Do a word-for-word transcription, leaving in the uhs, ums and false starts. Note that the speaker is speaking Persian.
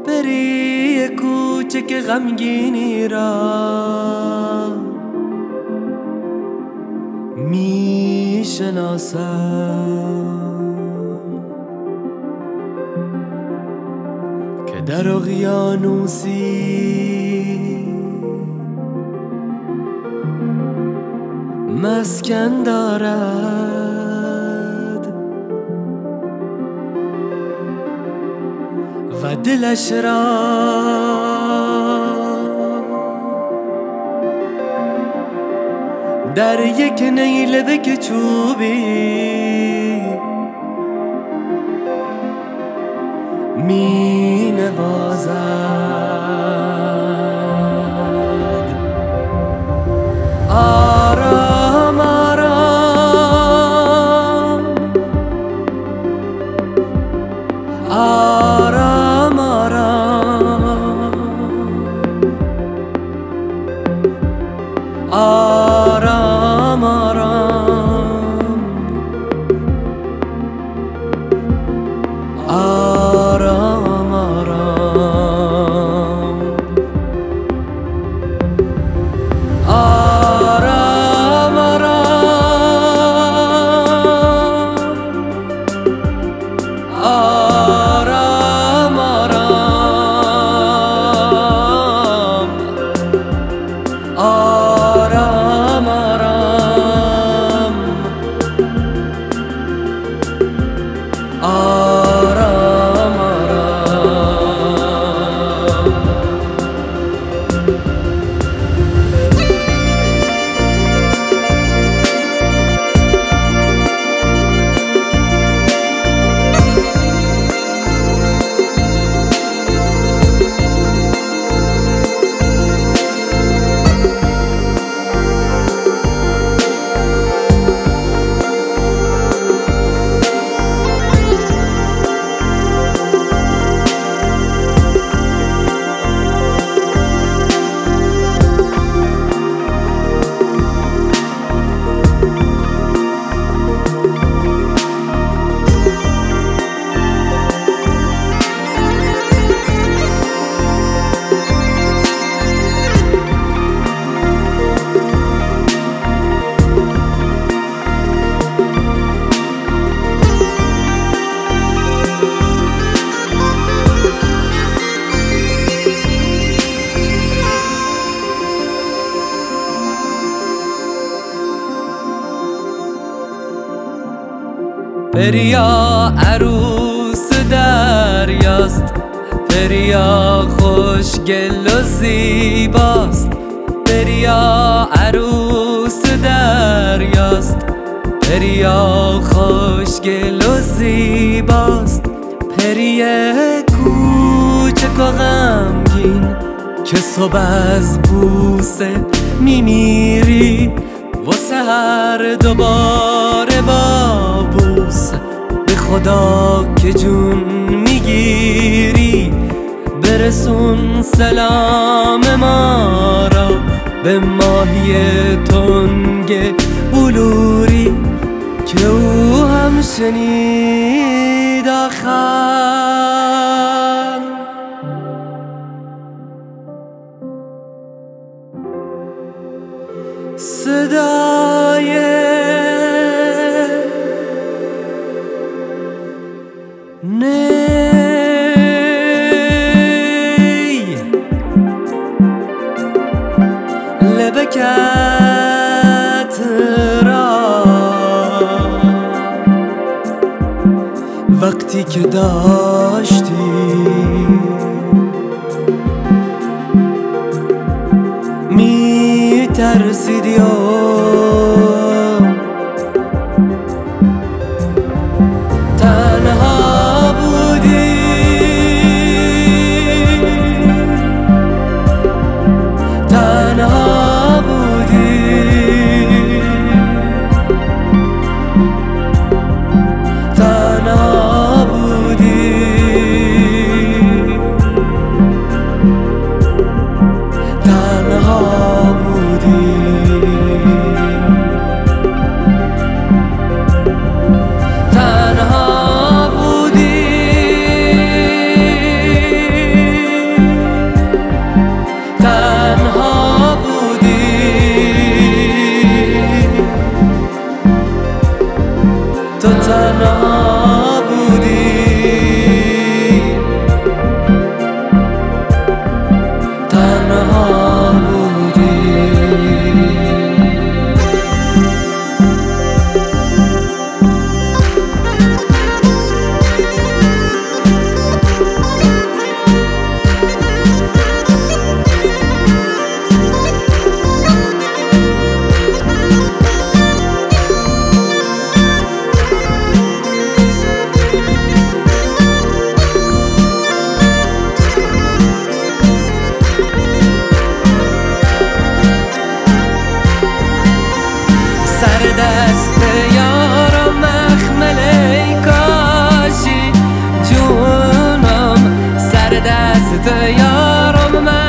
بری کوچک غمگینی را می شناسم که در اقیانوسی مسکن دارد و دلش را در یک نیلبک چوبی می نوازد. آرام آرام آرام آرام آرام آرام آرام آرام آرام پریا عروس دریاست، پریا خوشگل و زیباست. پریا عروس دریاست، پریا خوشگل و زیباست. پری کوچک و غمگین که صبح از بوسه میمیری، واسه هر دوباره با بوس به خدا که جون میگیری. برسون سلام ما را به ماهی تنگ بلوری که او هم شنید آخر صدای نی لبکت را وقتی که داشتی می ترسیدی و تنها بودی، تنها بودی، تنها بودی، تنها بودی. دست یارم من